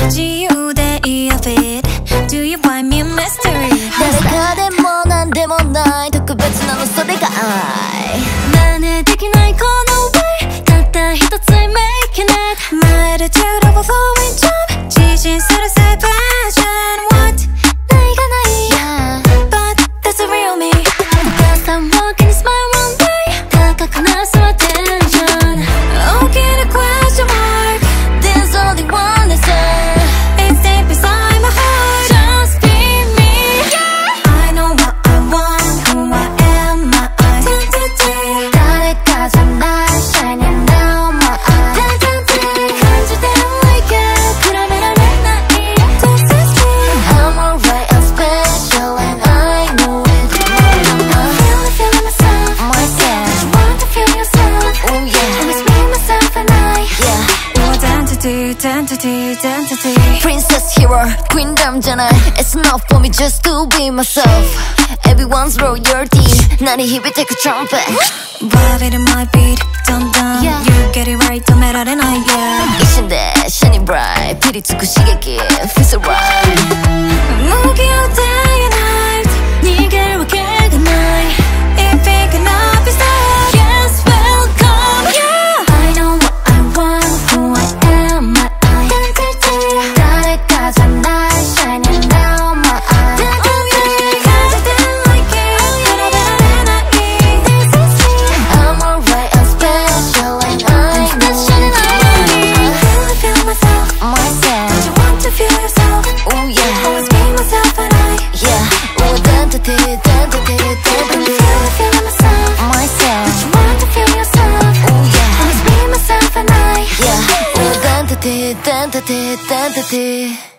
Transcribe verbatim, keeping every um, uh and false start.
自由でいいよ fit Do you want me a mystery 誰かでもなんでもない特別なのそれが愛真似できないこの way たった一つ I make it Magnitude of a flowing jump 自信する say passion What ないがない yeah. But that's the real me Because I'm walking this my wrong way 高くなす attention 大きな question mark There's only one answer It's deep inside my heart Just be me yeah. I know what I want Who I am My identity 誰かじゃない Shining down my identity 感じて like it 比べられない This is me I'm alright, I'm special and I know it I'm really feeling myself Myself You want to feel yourself Oh yeah Always be myself and I Yeah Your identity, identity, identity Princess hero, queendomじゃない It's not for me just to be myself Everyone's royalty 鳴り響いてく trumpet Vibe it in my beat Dun dun Yeah. You get it right 止められない yeah 一瞬で shining bright ピリつく刺激 Feel so right 無気を day and night 逃げるわけがない If it cannot be stopped Yes, welcome, yeah I know what I want Who I am, my identity 誰かじゃない Shining down my identity 感じて like it 比べられない This is me I'm alright, I'm special and I know Shining light I really feel myself Myself Don't you want to feel yourself Oh yeah Always be myself and I Yeah Oh identity, identity, identity Really feeling myself Myself Don't you want to feel yourself Oh yeah Always be myself and I Yeah Oh identity, identity, identity